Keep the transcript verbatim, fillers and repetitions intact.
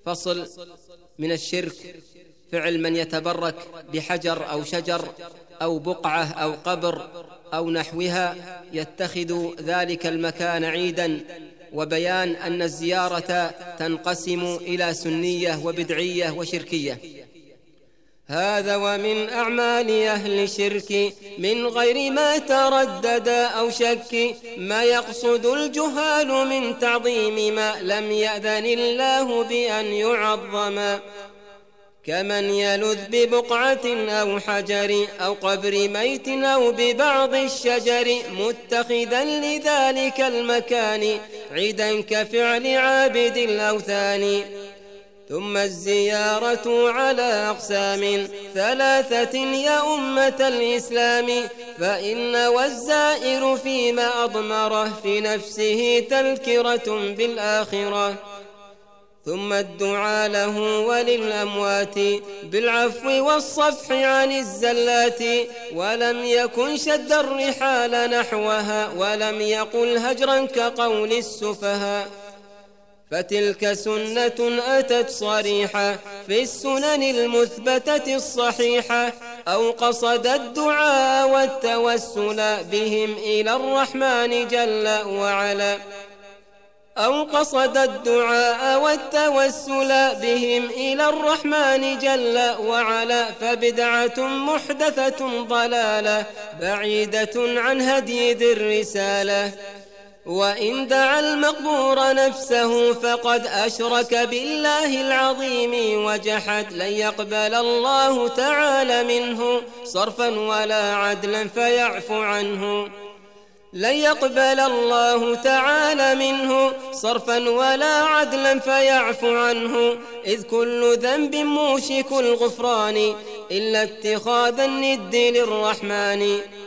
فصل. من الشرك فعل من يتبرك بحجر أو شجر أو بقعة أو قبر أو نحوها يتخذ ذلك المكان عيدا، وبيان أن الزيارة تنقسم إلى سنية وبدعية وشركية. هذا ومن أعمال أهل الشرك من غير ما تردد أو شك، ما يقصد الجهال من تعظيم ما لم يأذن الله بأن يعظم، كمن يلذ ببقعة أو حجر أو قبر ميت أو ببعض الشجر، متخذا لذلك المكان عيدا كفعل عابد الأوثان. ثم الزيارة على أقسام ثلاثة يا أمة الإسلام، فإن والزائر فيما أضمره في نفسه تذكرة بالآخرة. ثم الدعاء له وللأموات بالعفو والصفح عن الزلات، ولم يكن شد الرحال نحوها ولم يقل هجرا كقول السفهاء، فتلك سنة أتت صريحة في السنن المثبتة الصحيحة، أو قصد الدعاء والتوسل بهم إلى الرحمن جل وعلا، أو قصد الدعاء والتوسل بهم إلى الرحمن جل وعلا، فبدعة محدثة ضلالة بعيدة عن هدي ذي الرسالة. وإن دعا المقبور نفسه فقد أشرك بالله العظيم وجحد، لن يقبل الله تعالى منه صرفا ولا عدلا فيعفو عنه، لن يقبل الله تعالى منه صرفا ولا عدلا فيعفو عنه، إذ كل ذنب موشك الغفران إلا اتخاذ الند للرحمن.